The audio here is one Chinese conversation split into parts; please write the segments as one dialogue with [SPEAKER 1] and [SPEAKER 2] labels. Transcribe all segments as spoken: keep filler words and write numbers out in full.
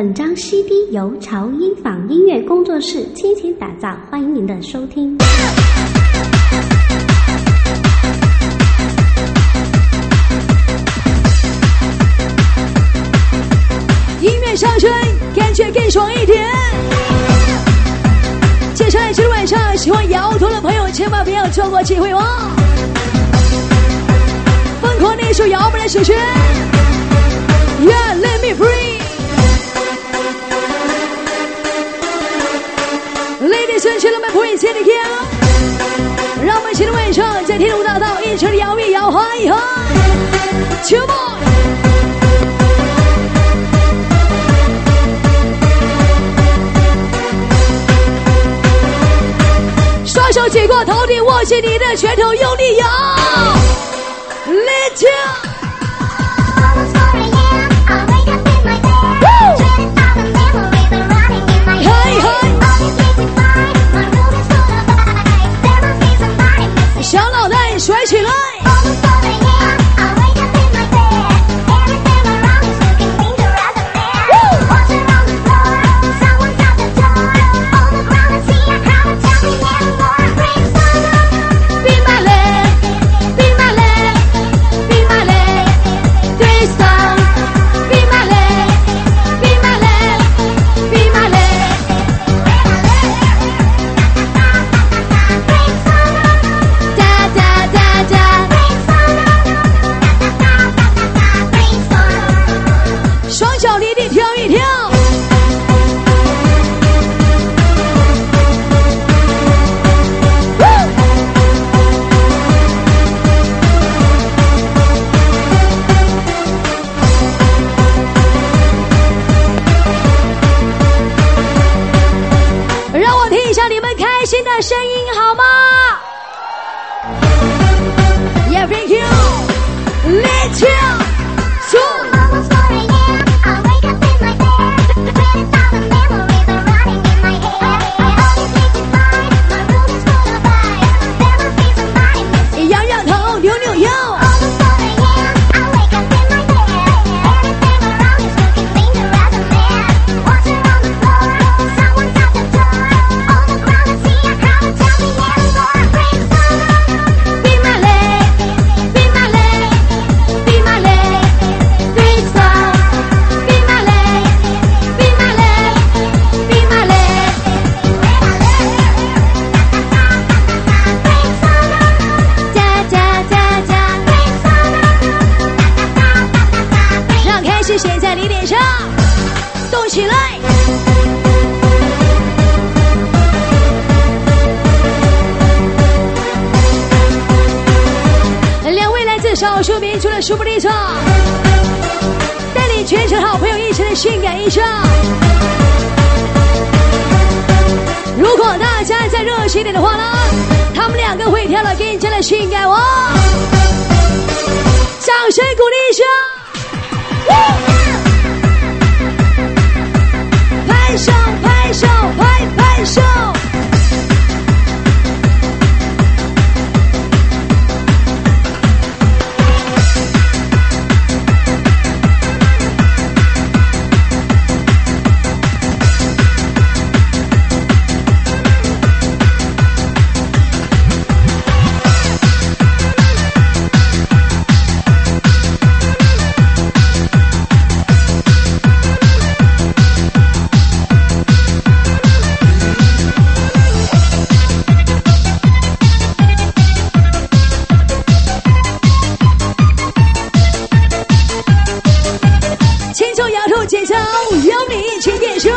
[SPEAKER 1] 本张 C D 由潮音坊音乐工作室倾情打造，欢迎您的收听。
[SPEAKER 2] 音乐上升，感觉更爽一点。接下来这个晚上，喜欢摇头的朋友千万不要错过机会哦！疯狂的一首摇摆的曲旋 ，Yeah, let me free。Ladies and gentlemen, please take it out。让我们今天晚上在天路大道一起摇一摇，嗨一嗨 ，Come on！双手举过头顶，握紧你的拳头，用力摇 ，Let's go！ 小脑袋甩起来！声音好吗 ？Yeah, thank you. Let's go. So. 摇摇头，扭扭腰。写在你脸上，动起来！两位来自少数民族的舒布利特，带领全城好朋友一起的性感一生。如果大家再热情一点的话呢，他们两个会跳得更加的性感哦！掌声鼓励一下！拍手拍手拍拍手，节奏有你一起变身，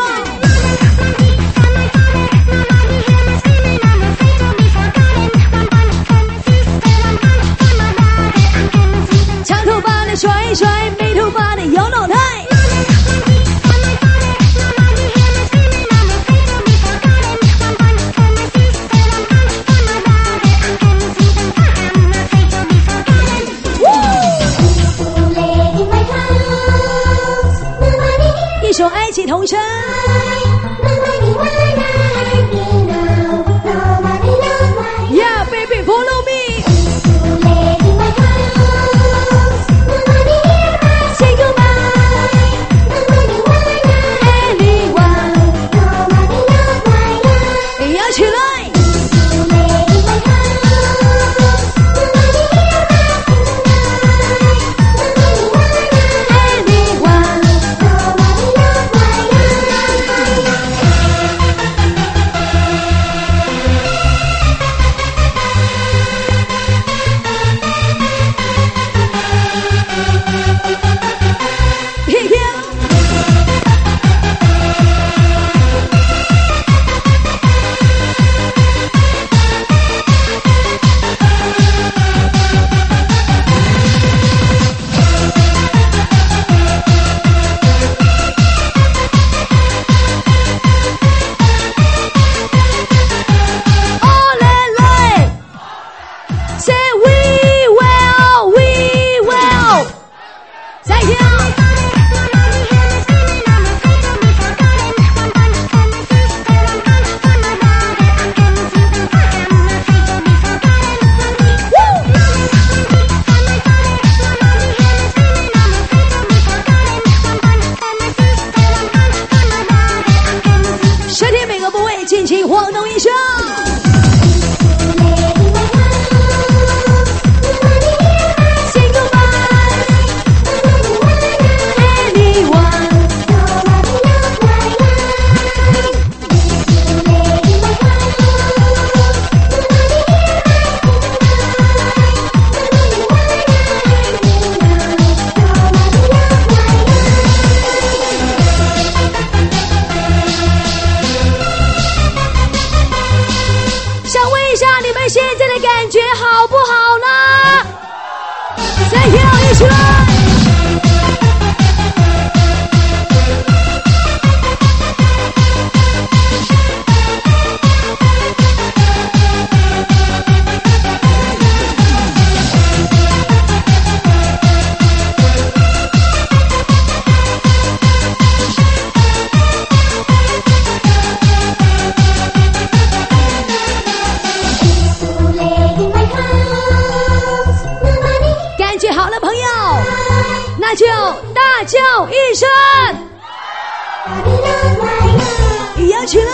[SPEAKER 2] 长头发的甩一甩，没头发的摇脑袋。一首爱情童声。Yeah, baby, follow me. Say goodbye. 玩起来。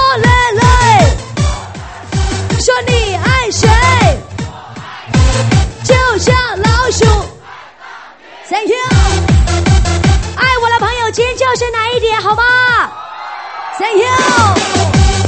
[SPEAKER 2] 嘞嘞，说你爱谁，就像老鼠。Thank you， 爱我的朋友尖叫声哪一点好吗 ？Thank you。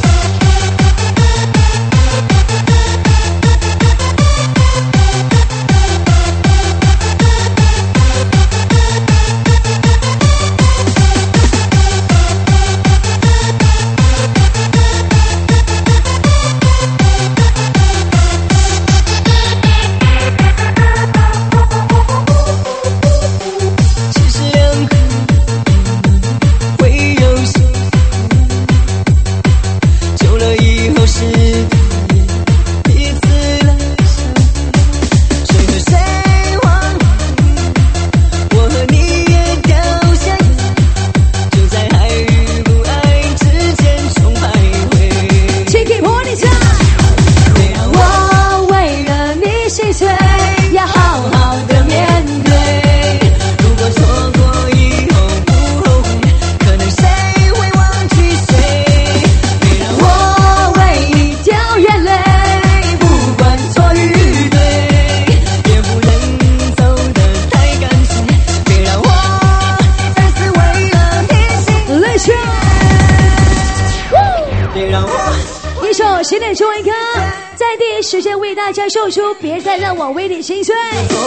[SPEAKER 2] 时间为大家送出，别再让我为你心碎。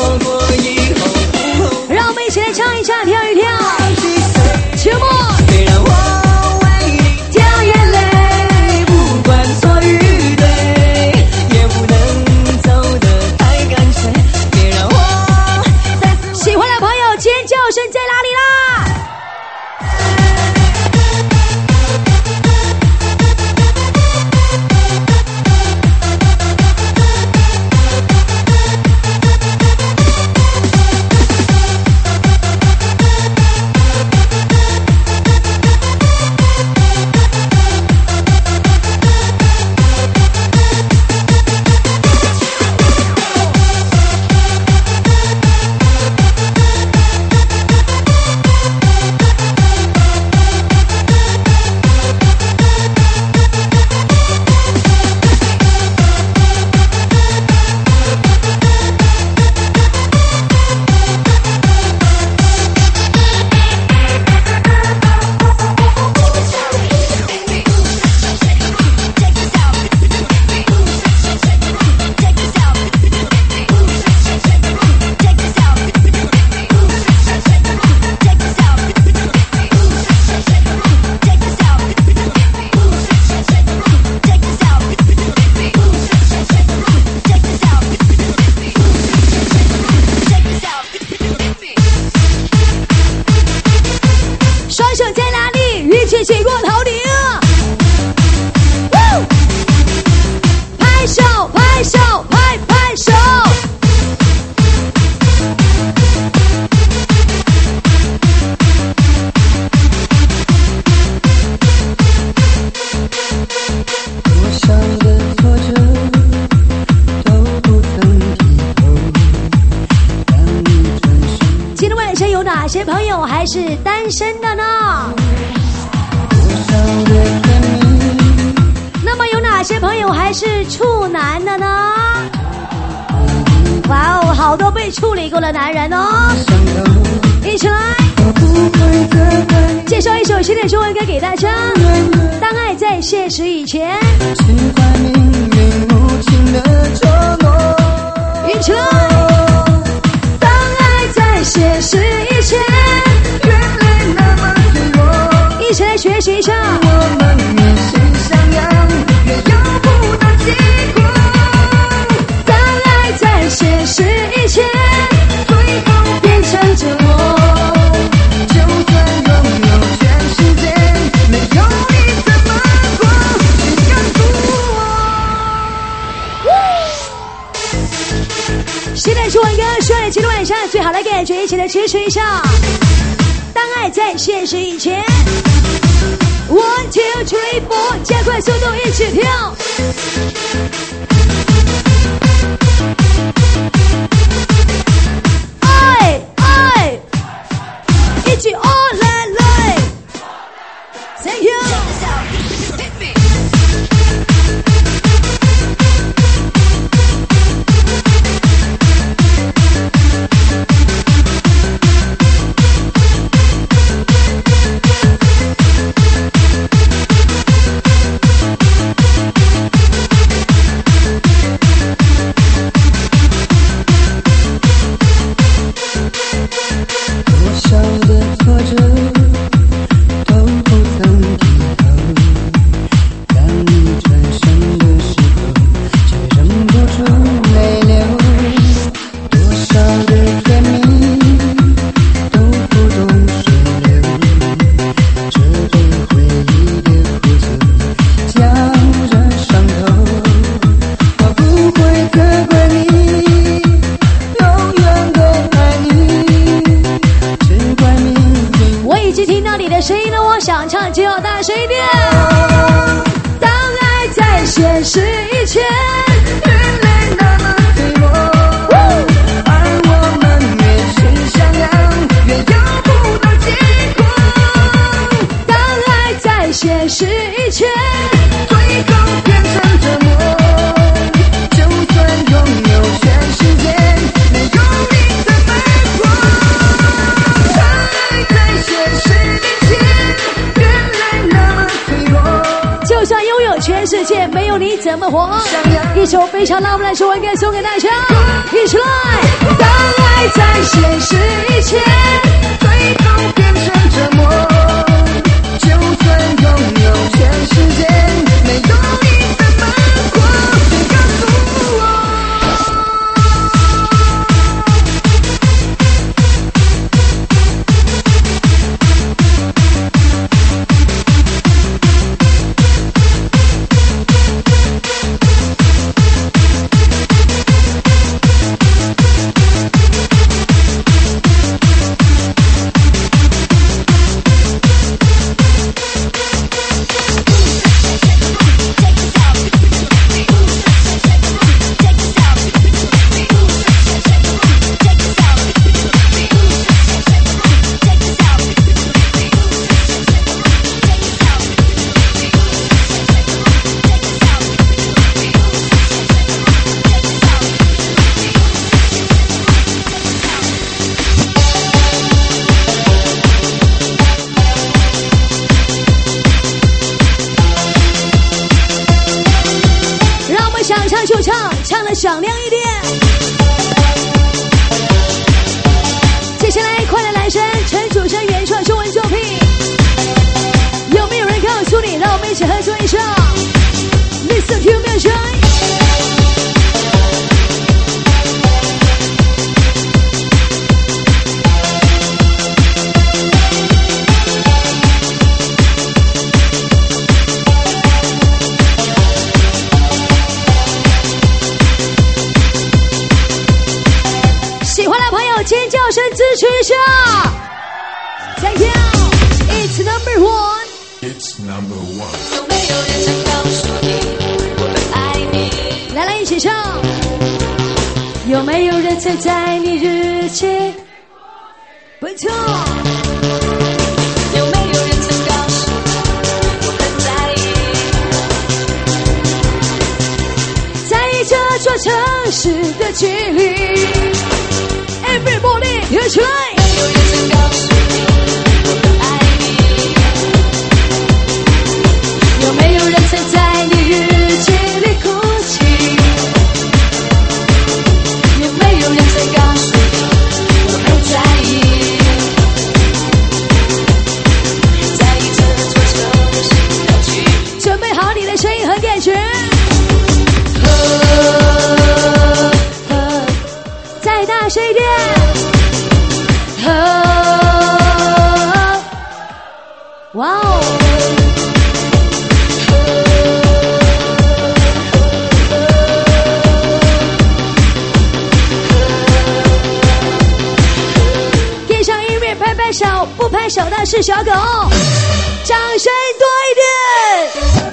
[SPEAKER 2] 让我们一起来唱一唱，跳一跳。秋末，别让我为你掉眼泪，不管错与对，也不能走得太干脆。别让我再次喜欢的朋友尖叫声在哪里啦？是单身的呢？那么有哪些朋友还是处男的呢？哇哦，好多被处理过的男人哦！一起来介绍一首新的中文歌给大家。当爱在现实以前，一起来。当爱在现实以前。一起来学习一下。我们也是相样，也有不同疾苦。当爱在现实以前，最后变成折磨。就算拥有全世界，没有你怎么过？谁告诉我？现在是我一个需要你今天晚上最好的感觉，一起来支持一下。当爱在现实以前。One two three four， 加快速度，一起跳。爱爱，一起 all 来来。Thank you。 全世界没有你怎么活？一首非常浪漫的中文歌送给大家，一起来！当爱在现实以前，最后变成折磨，就算拥有全世界，没有你怎么过？请告诉我。响亮一点！接下来，快乐男神陈楚生原创中文作品，有没有人告诉你？让我们一起合作一首 Listen to music。尖叫声支持一下 ！Thank you, it's number one.
[SPEAKER 3] It's number one.
[SPEAKER 4] 有没有人曾告诉你我很爱你？
[SPEAKER 2] 来来，一起唱。有没有人曾在你日记？不错。
[SPEAKER 4] 有没有人曾告诉你我很在意？
[SPEAKER 2] 在意这座城市的距离。Everybody， 一起来！
[SPEAKER 4] 有人曾告诉你我很爱你？有没有人曾在你日记里哭泣？有没有人曾告诉你我很在意？在意这座城市的距离。
[SPEAKER 2] 准备好你的声音和感觉。再大声一点！哇哦！跟上音乐，拍拍手，不拍手的是小狗。掌声多一点！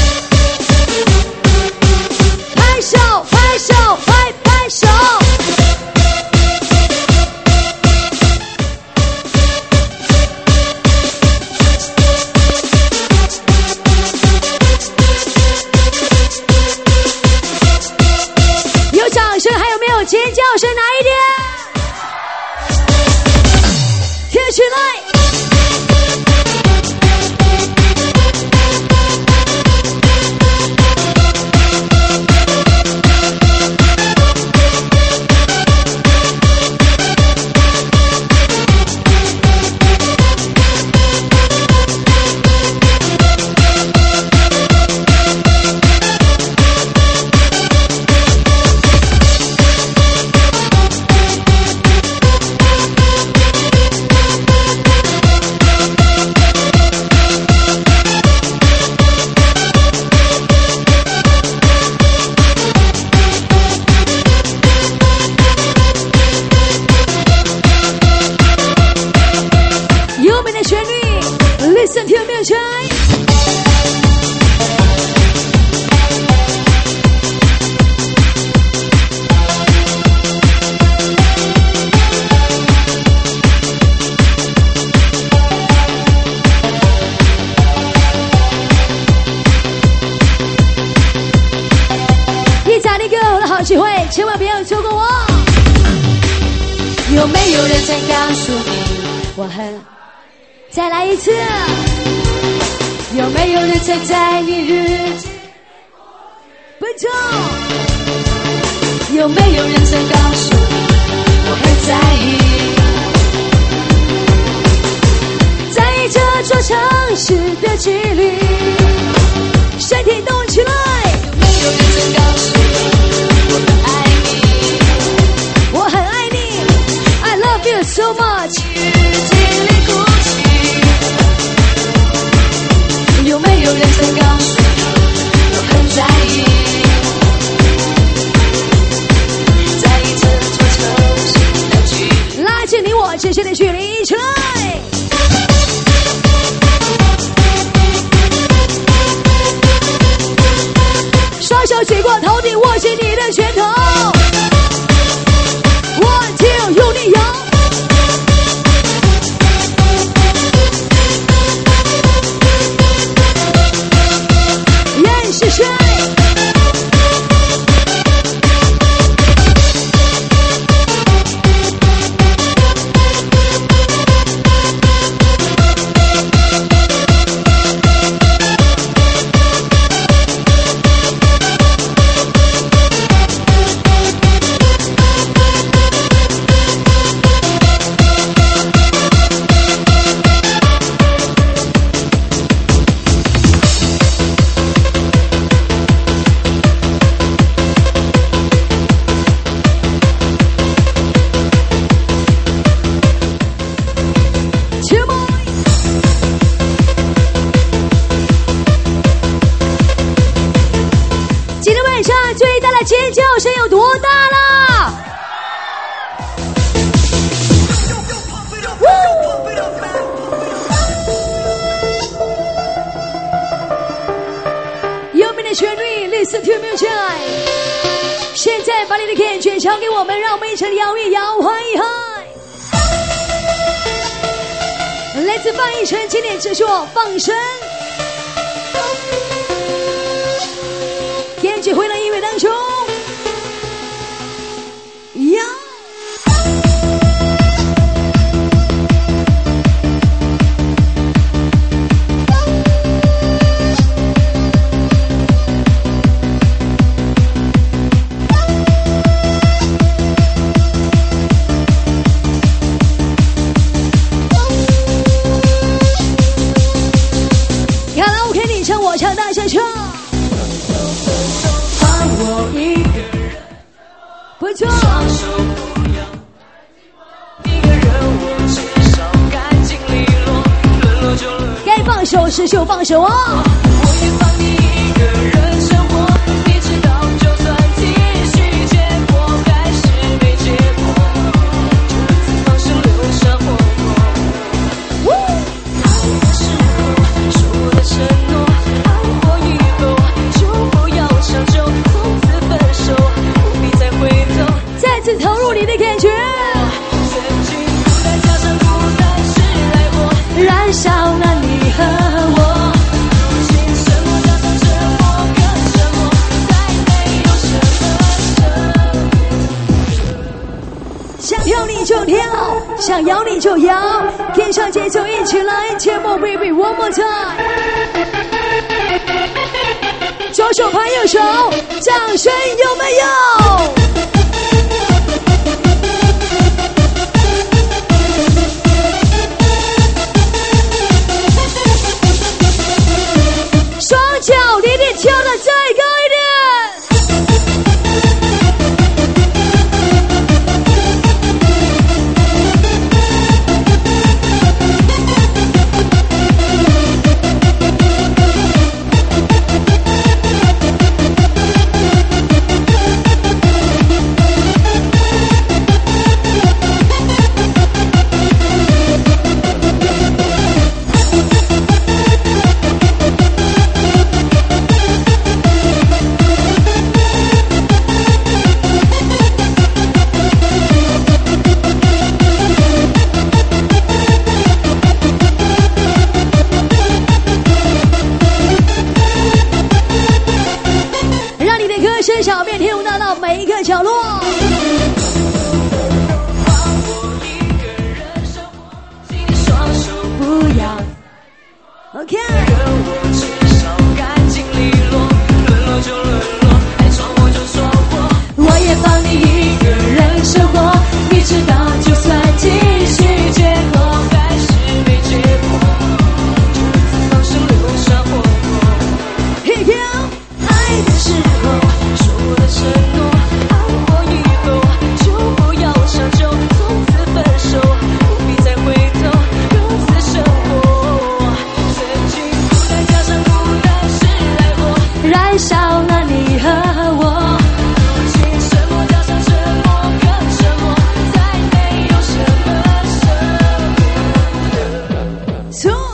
[SPEAKER 2] 拍手，拍手，拍拍手！尖叫声哪一点？贴起来！Listen to music. 一早你给我的好机会，千万不要错过我。
[SPEAKER 4] 有没有人曾告诉你
[SPEAKER 2] 我很？再来一次。
[SPEAKER 4] 有没有人曾在你日记？
[SPEAKER 2] 奏。
[SPEAKER 4] 有没有人曾告诉我很在意，
[SPEAKER 2] 在意这座城市的距离，身体动起来。
[SPEAKER 4] 有没有人曾告诉我很爱你，
[SPEAKER 2] 我很爱你 I love you so much。
[SPEAKER 4] 日记里哭泣，有没有人曾告诉我很在意，在意这座城市的距离，
[SPEAKER 2] 拉近你我之间的距离，起来。双手举过头顶，握紧你的拳头。One two， 用力摇。人是谁？尖叫声有多大啦？优美的旋律 ，Listen to music。现在把你的感觉交给我们，让我们一起摇一摇，嗨一嗨。来自范逸臣经典之作《放生》。感觉回到音乐当中，呀！卡拉 OK， 你唱我唱，大声唱。不错，该放手时就放手哦。
[SPEAKER 4] 我也放你一个人生活，你知道就算继续结果还是没结果，就自放生留下活过。爱的时候说的承诺，爱过以后就不要强求，从此分手。
[SPEAKER 2] 再次投入你的感觉，
[SPEAKER 4] 曾经孤单加上孤单是爱火，
[SPEAKER 2] 燃烧了你和我。
[SPEAKER 4] 如今沉默加上沉默更沉默，再没有什么
[SPEAKER 2] 想跳你就跳，想摇你就摇，跟上节奏一起来 ，Come on baby one more time。左手拍右手，掌声有没有？双脚离地跳得再高一点。小便天舞大道每一个角落。不要 OK。
[SPEAKER 4] 人我至少干净利落，沦落就沦落，爱就
[SPEAKER 2] 爱上了你和我。
[SPEAKER 4] 什么加上沉默更沉默，再没有什么舍不得。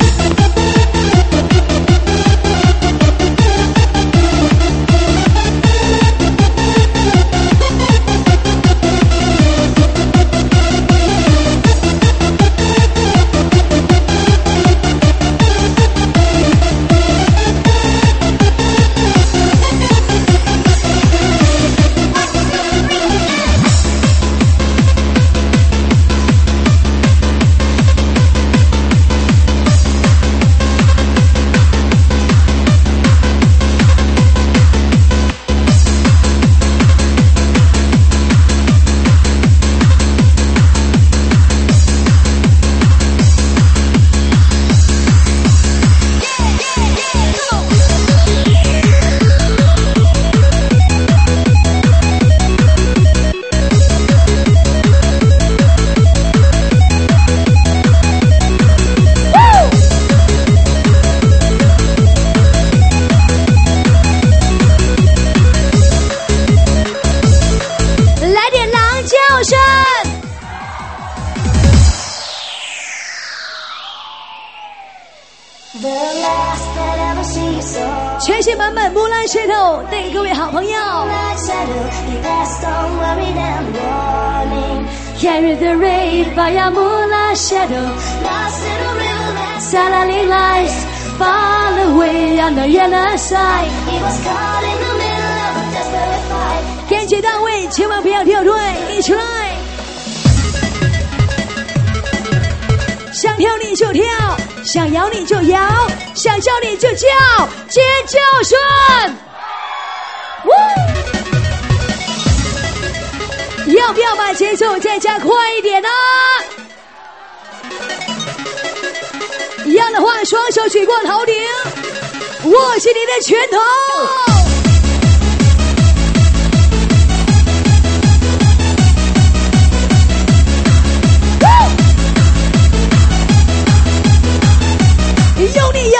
[SPEAKER 2] 全新版本木兰石头带给各位好朋友。Carry the rain, via moonlight shadow, sailing lights, far away on the other side. 感觉到位，千万不要掉队，一起来！想跳你就跳，想摇你就摇，想叫你就叫，尖叫声！要不要把节奏再加快一点呢？要的话，双手举过头顶，握紧你的拳头。用力摇，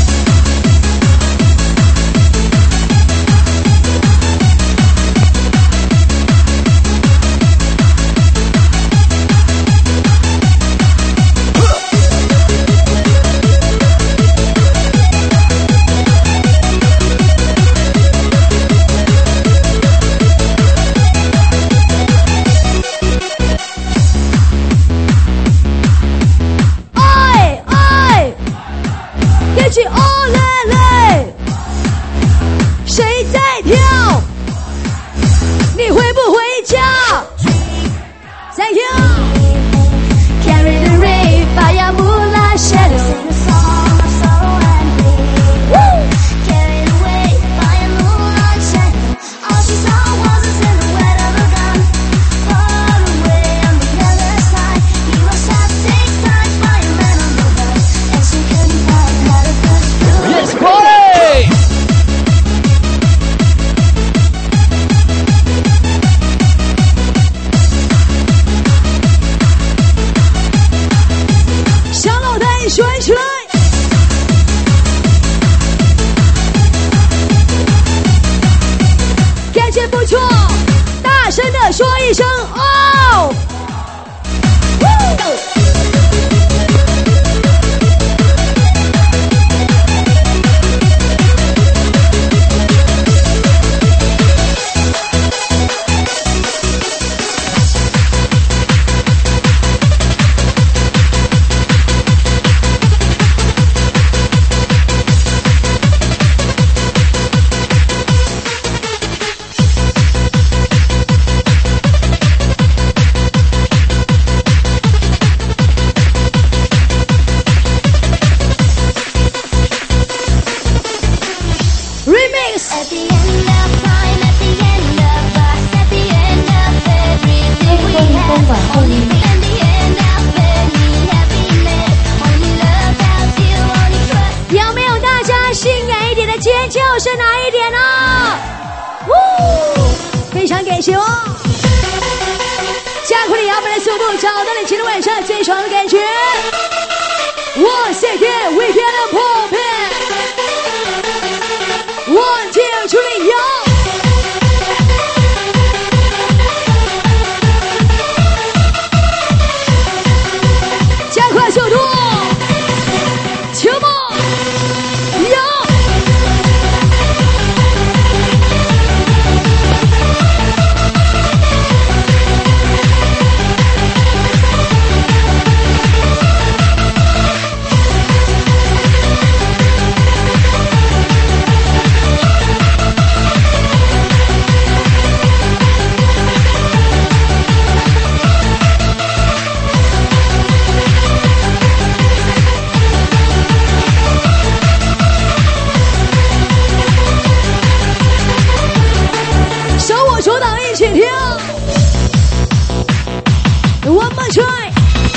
[SPEAKER 2] 说一声哦！是哪一点呢？非常感谢哦！加快你摇摆的速度，找到你今天晚上最爽的感觉。Once again, we get a pop it. One. 起跳 ，One more try。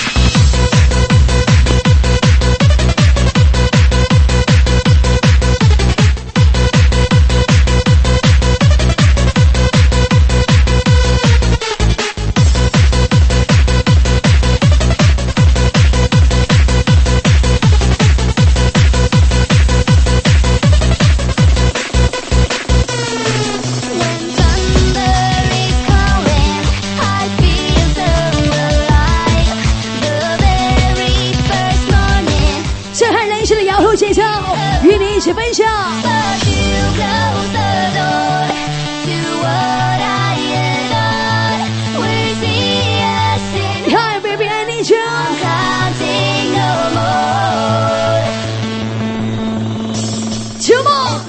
[SPEAKER 2] 与你一起分享。Hi baby, I need you. Come on.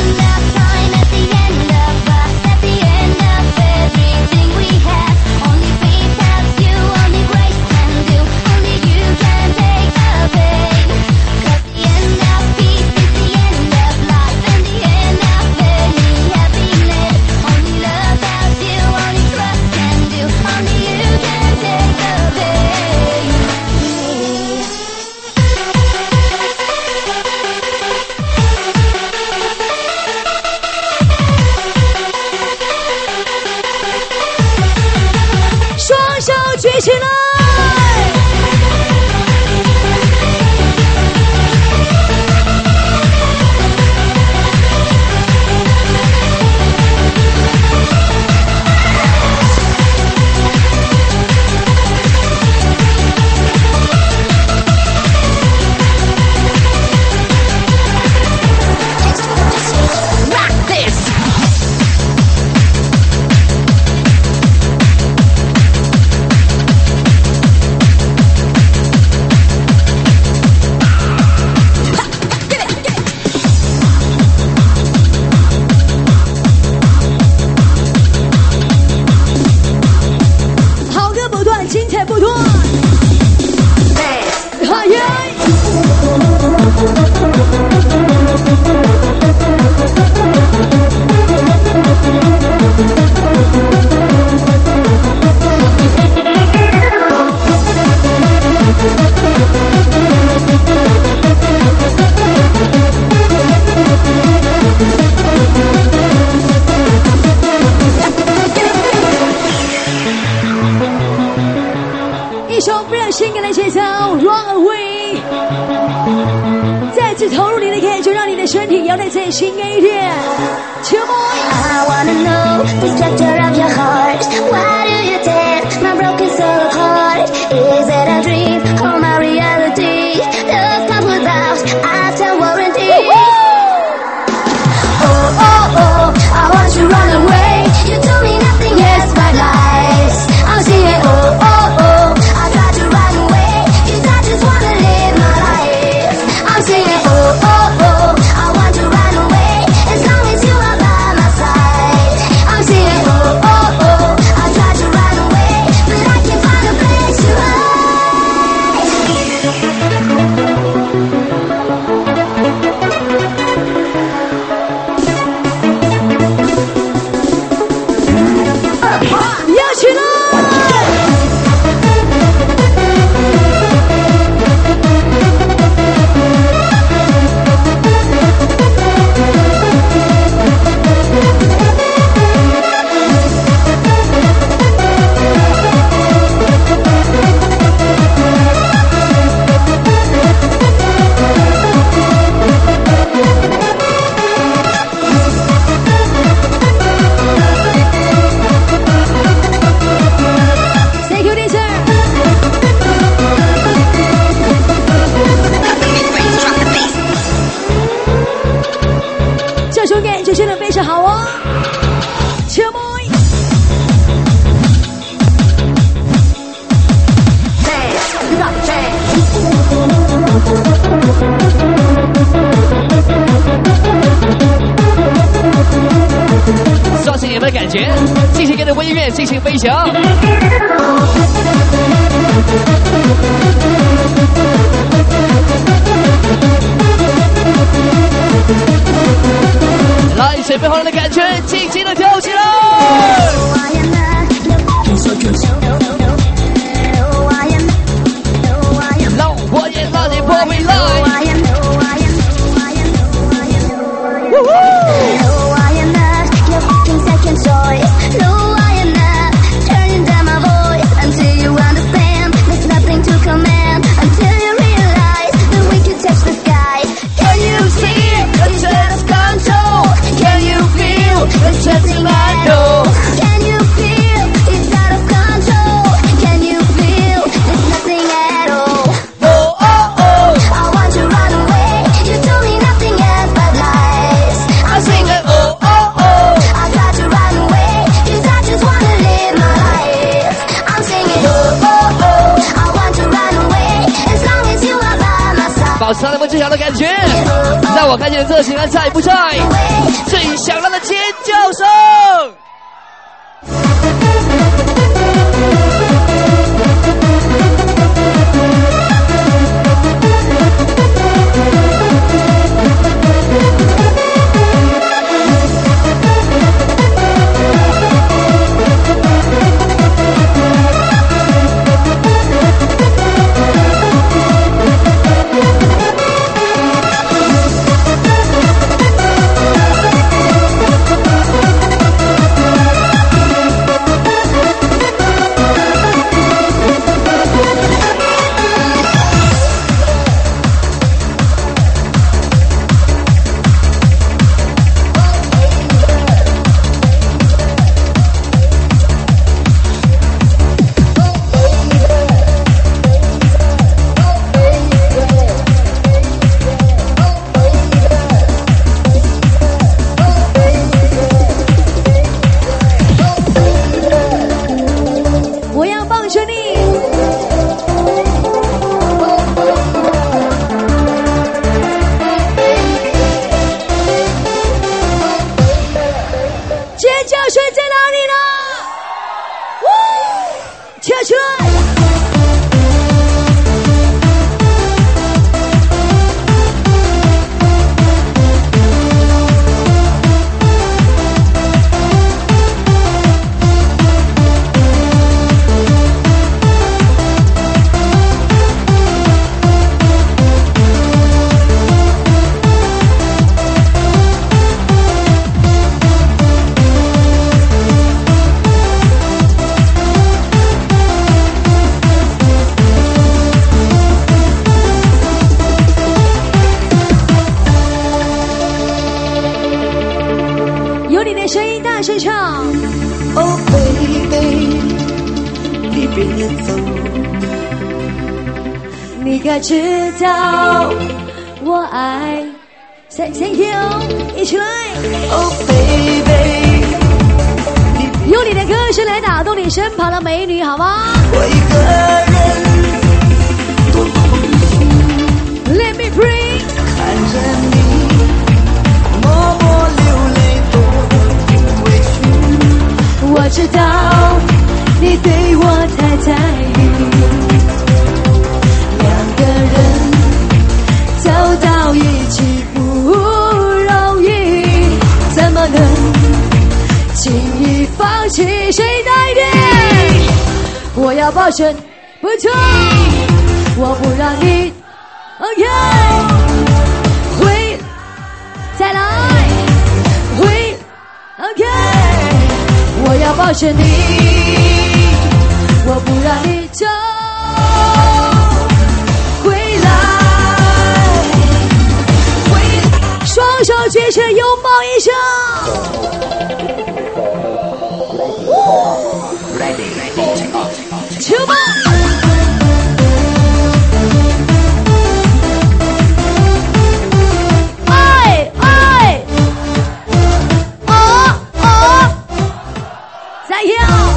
[SPEAKER 5] I wanna know the structure of your heart. Why do you tear my broken soul apart? Is it a dream or my reality? Love comes without after warranty. Oh, oh, oh, I want to run away. You told me nothing else but lies. I'm singing, oh, oh, oh, I try to run away. You I just wanna live my life. I'm singing, oh, oh, oh, I want to run away. As long as you are by my side. I'm singing, oh, oh, oh, I try to run away, but I can't find a place to hide.
[SPEAKER 2] 要起来！这首感觉真的非常好哦，切莫！
[SPEAKER 6] 刷新你们的感觉，尽情跟着微音乐进行飞翔。来，准备好了的感觉，尽情的跳起来！ 的热情还在不在？最响亮的尖叫声！
[SPEAKER 2] 知道我爱 Thank you 一起来
[SPEAKER 4] Oh baby
[SPEAKER 2] 用你的歌声来打动你身旁的美女好吗？
[SPEAKER 4] 我一个人多空虚
[SPEAKER 2] Let me pray
[SPEAKER 4] 看着你默默流泪多委屈
[SPEAKER 2] 我知道你对我太在意走到一起不容易，怎么能轻易放弃？谁带点？我要保证不错，我不让你 OK 回再来回 OK 我要保证你，我不让你走双手举起，拥抱一下。出吧！爱爱，哦哦，再跳。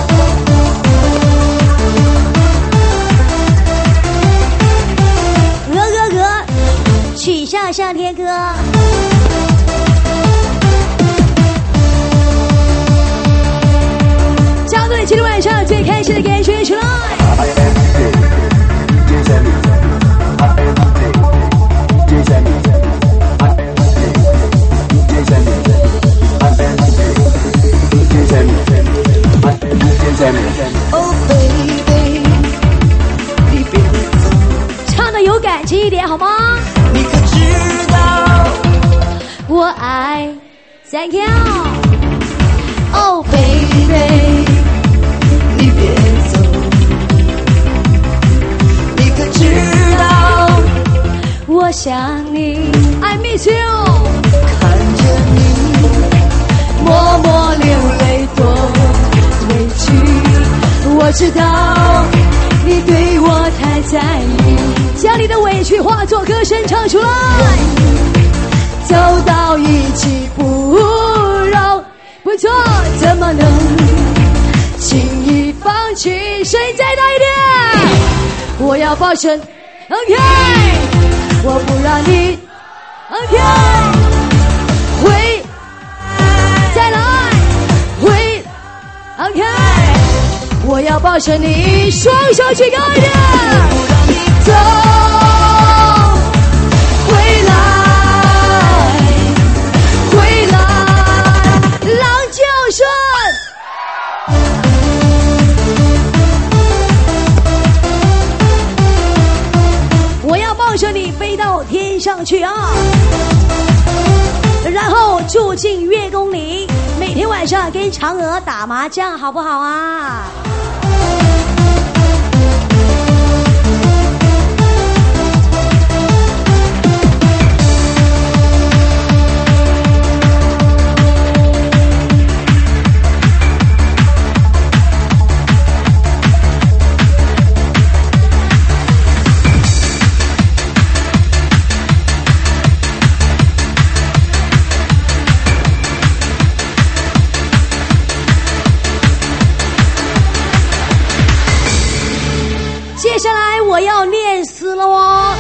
[SPEAKER 2] 鹅鹅鹅，曲项向天歌。今天晚上最开心的感觉出来！唱的有感情一点好吗？
[SPEAKER 4] 你可知道
[SPEAKER 2] 我爱 Thank you Oh baby
[SPEAKER 4] 你别走，你可知道
[SPEAKER 2] 我想你 I miss you
[SPEAKER 4] 看着你默默流泪多委屈
[SPEAKER 2] 我知道你对我太在意将你的委屈化作歌声唱出来走到一起不容不错怎么能轻易放弃谁再大一点我要保证 OK 我不让你 OK OK， 我要抱着你，双手举高一点，走，回来，回来，狼叫声。我要抱着你飞到天上去啊！然后住进月宫里，每天晚上跟嫦娥打麻将，好不好啊？接下来我要念死了哦！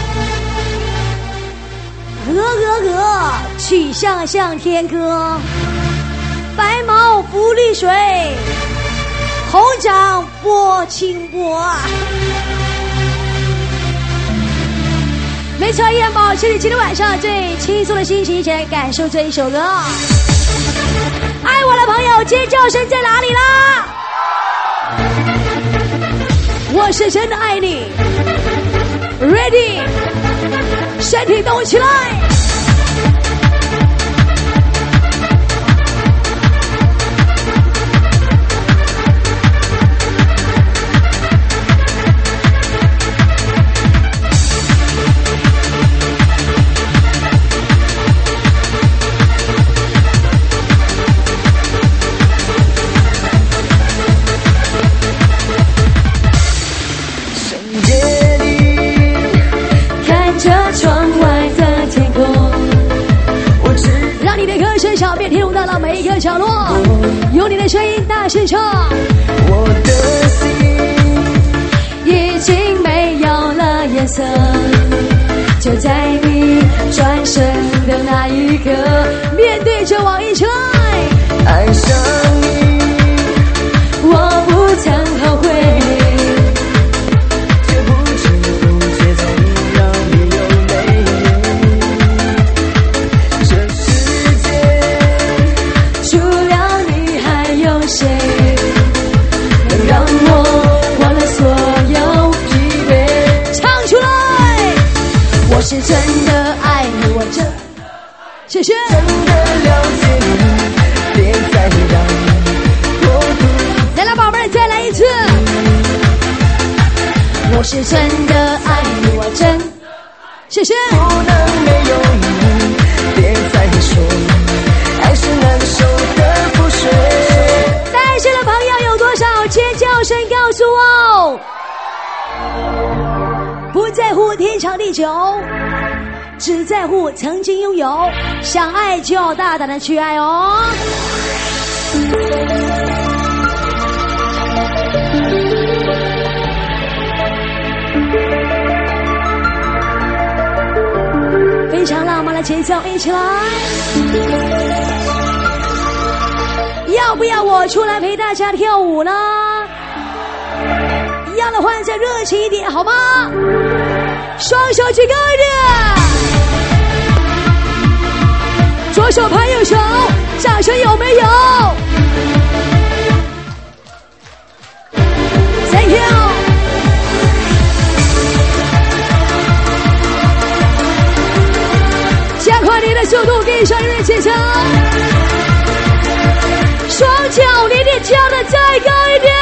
[SPEAKER 2] 鹅鹅鹅，曲项向天歌，白毛浮绿水，红掌拨清波。没错，依然保持你今天晚上最轻松的心情，一起来感受这一首歌。爱我的朋友，尖叫声在哪里啦？我是真的爱你 ，Ready， 身体动起来。小便听到了每一个角落，用你的声音大声唱。
[SPEAKER 4] 我的心已经没有了颜色，就在你转身的那一刻，
[SPEAKER 2] 面对着王一川，
[SPEAKER 4] 爱上你，我不曾后悔。这不知不觉总让你流泪。这世界除了你还有谁能让我忘了所有疲惫？
[SPEAKER 2] 唱出来！
[SPEAKER 4] 我是真的爱你，我真
[SPEAKER 2] 谢谢。
[SPEAKER 4] 真的了解你，别再让我独
[SPEAKER 2] 来了，宝贝儿，再来一次。
[SPEAKER 4] 我是真的爱你，我真
[SPEAKER 2] 谢谢。
[SPEAKER 4] 不能没有你，别再说爱是难受的覆水。
[SPEAKER 2] 单身的朋友有多少？尖叫声告诉我。不在乎天长地久，只在乎曾经拥有。想爱就要大胆的去爱哦。非常浪漫的节奏，一起来！要不要我出来陪大家跳舞呢？要的话再热情一点好吗？双手举高一点，左手拍右手，掌声有没有 ？Thank you。加快你的速度，跟上音乐节奏，双脚连点跳的再高一点。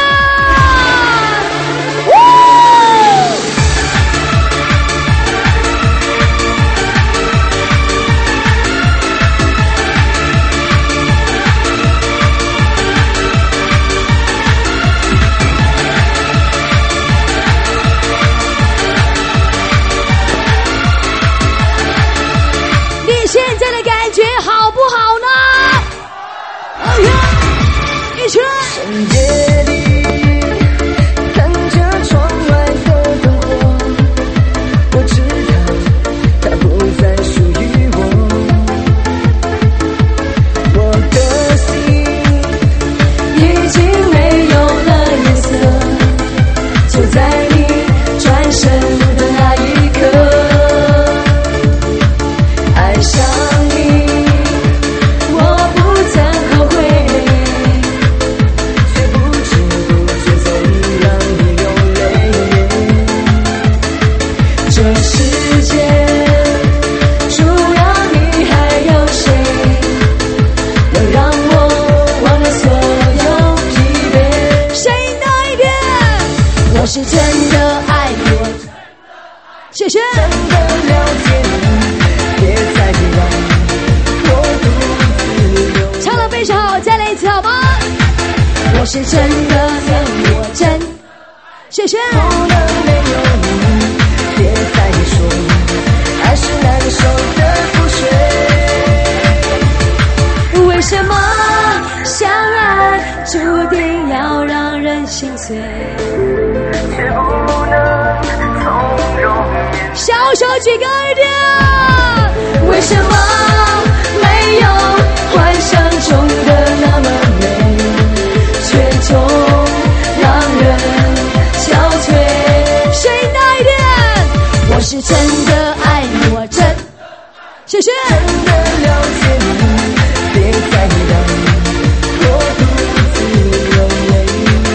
[SPEAKER 2] 现在的感觉好不好呢 ？OK， 一圈。
[SPEAKER 4] 深夜里看着窗外的灯火，我知道它不再属于我。我的心已经没
[SPEAKER 2] 是真的爱我真，谢谢。
[SPEAKER 4] 不能没有你，别再说爱是难受的覆水。
[SPEAKER 2] 为什么相爱注定要让人心碎？
[SPEAKER 4] 却不能从容面
[SPEAKER 2] 小手举高一点。为什么没有幻想中的那么美，却总让人憔悴？声音大一点。我是真的爱你，我真，谢谢。
[SPEAKER 4] 真的了解你，别再让我独自流泪。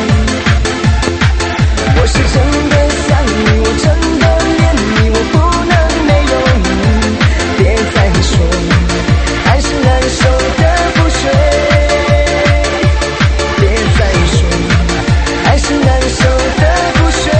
[SPEAKER 4] 我是真的想你，我真的恋你，我不能没有你。别再说爱是难受的覆水，别再说爱是难受的覆水。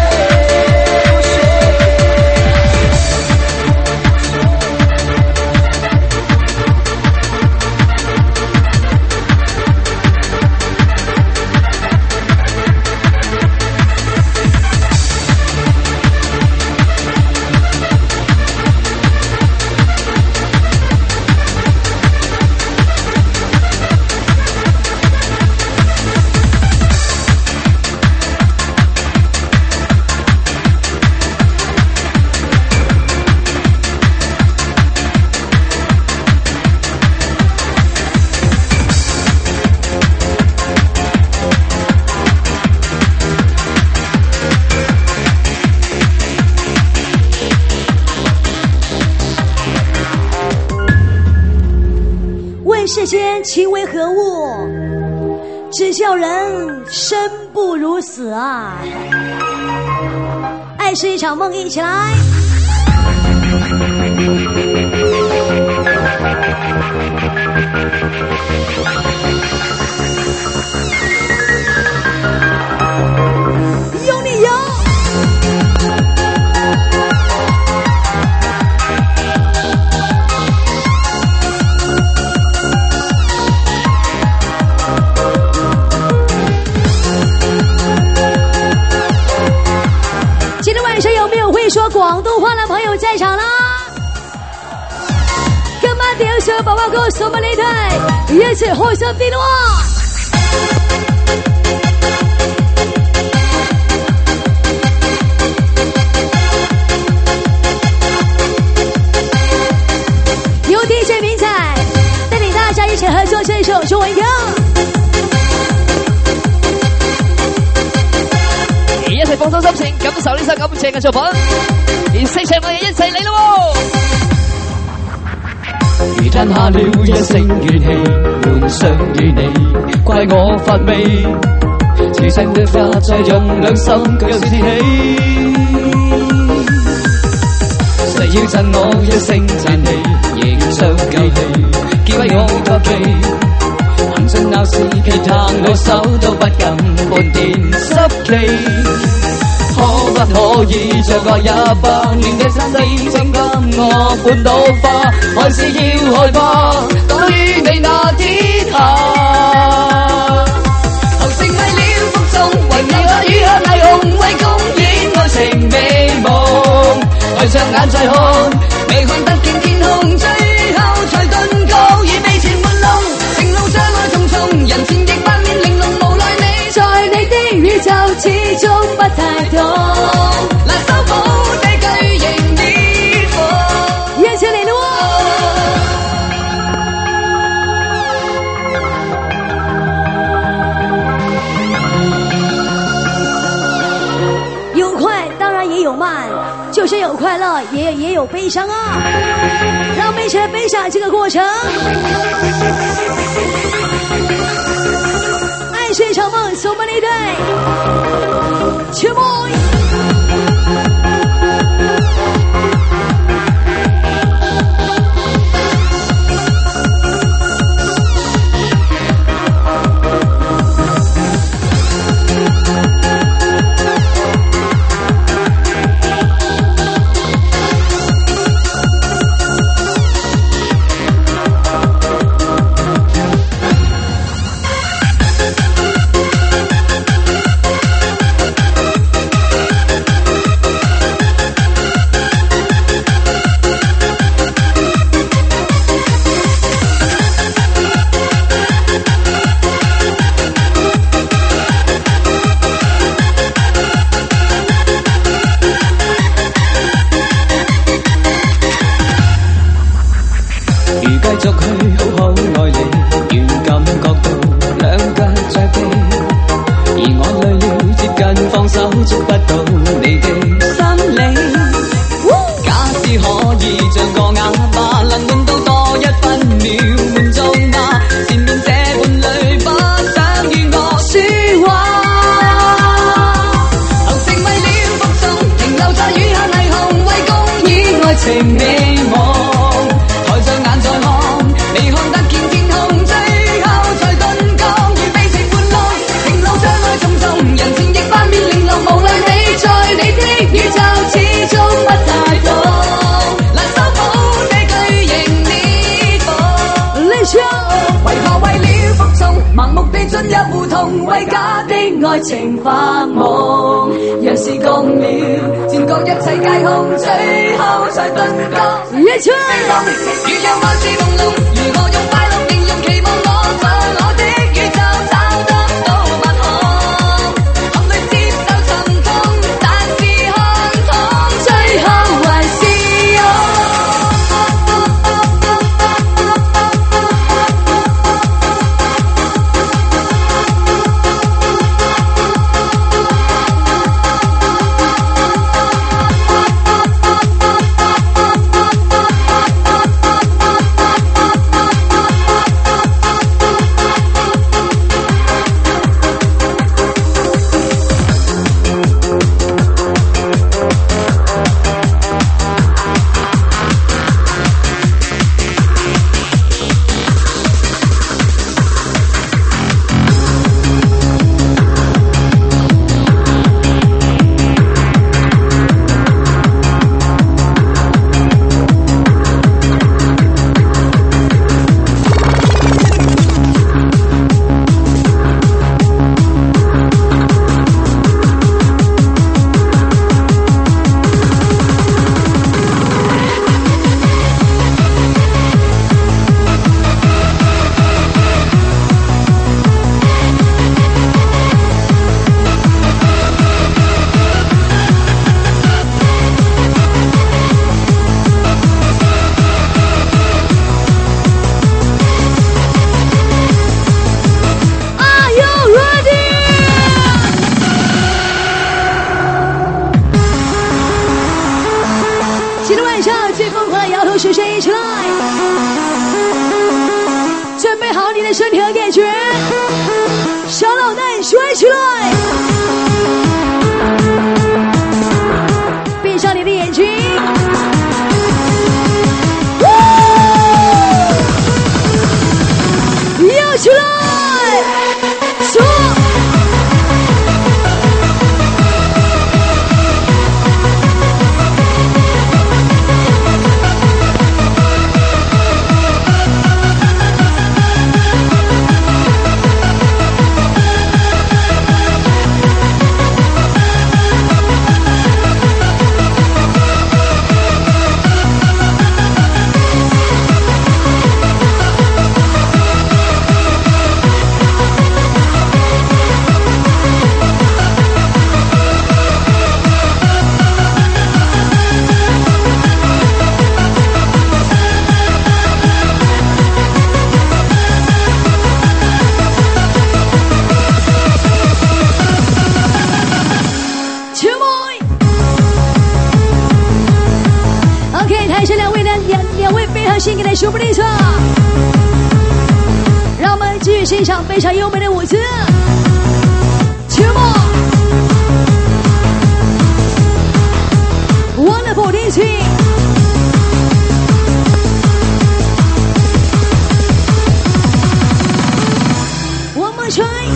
[SPEAKER 2] 世间情为何物，只叫人生不如死啊！爱是一场梦，一起来。有你有。说广东话的朋友在场啦！今晚點上爸爸哥送俾你哋，一齊開心啲咯！由 D J 明仔帶領大家一起合作這一首中文歌。
[SPEAKER 6] 一齊放鬆心情，感受呢首咁正嘅作品，連四場我哋一齊嚟咯！如吞下了一聲怨氣，換上與你，怪我發味，此生的花再用兩心腳試起，誰要贈我一聲讚你，仍想舊氣，結為我託記，行進鬧市其彈我手都不敢半點濕氣。可不可以像我一般，願嘅心思請跟我半島花，還是要害怕躲於你那天下？後成為了服從，為你我與黑霓虹，為公演愛情美夢，閉上眼再看，未看得見天空，最後才頓覺已被前門弄，情路障礙重重，人前亦扮面玲瓏，無奈你在你的宇宙始終不太懂，難修補這巨型裂縫。
[SPEAKER 2] 一起嚟咯！有快當然也有慢，就是有快樂，也也有悲傷啊！讓我們一起來分享這個過程。愛是一場夢，送俾你哋，全部。
[SPEAKER 6] 觸不到你的心理。假使可以像個啞巴，能換到多一分秒滿足嗎？前面這伴侶不想與我說話，後成為了服從，停留在雨下霓虹，為公演愛情美夢。抬着眼再看，未看得見天空，最後才頓覺如悲情伴侶，情路障礙重重，人情亦百面玲瓏，無論你在你的宇宙始終不太懂，難修補這巨型裂縫。為何為了服從，盲目地進入胡同，為假的愛情發夢？若是共了，漸覺一切皆空，最後才頓覺一場如有愛是朦朧，如何用快樂形容？期望我在我的宇宙找得到萬項，含淚接受沉痛，但是看痛，最後還是身体和感觉，小脑袋甩起来，闭上你的眼睛，摇起来，走。献给了舒布利特，让我们继续欣赏非常优美的舞姿。球梦 ，Wonderful dancing， One more try。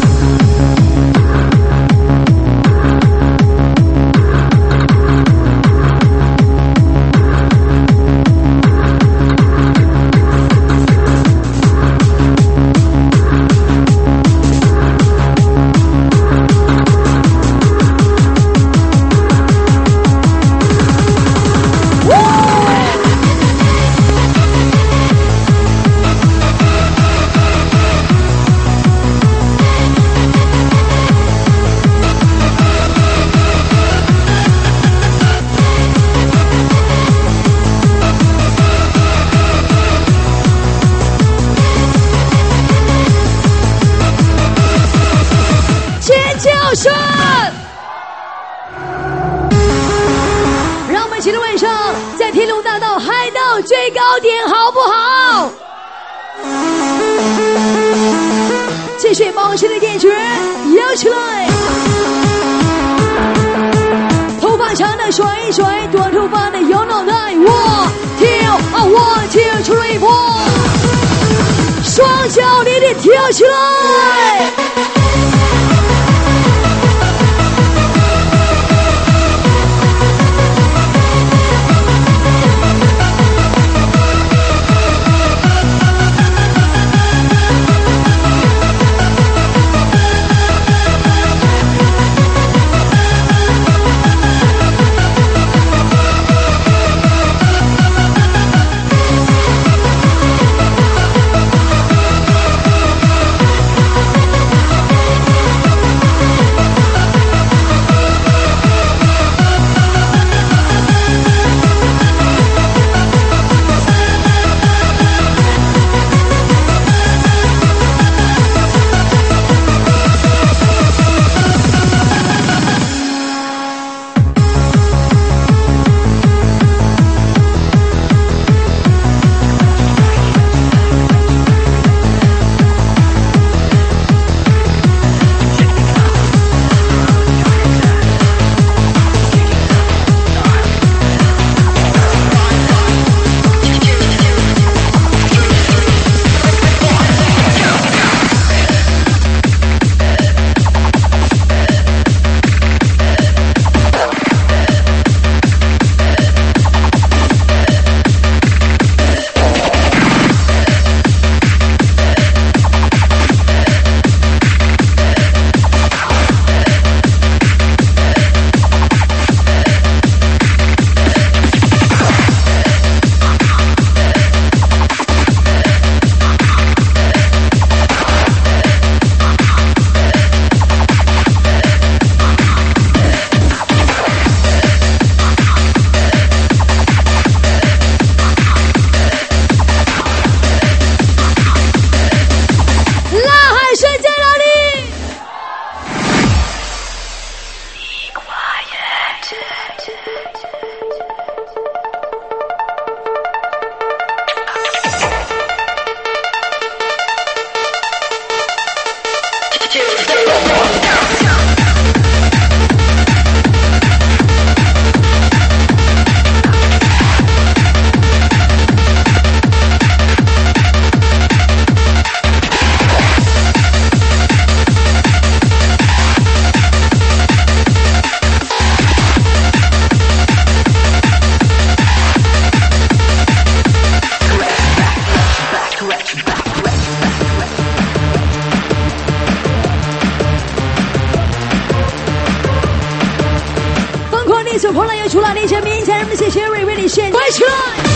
[SPEAKER 2] 们今天晚上在天龙大道嗨到最高点，好不好？继续保持的感觉，摇起来！头发长的甩一甩，短头发的摇脑袋，我跳啊，我跳出一波，双脚连着跳起来！手捧来又出来，你这面前人们谢谢瑞瑞的选关起来。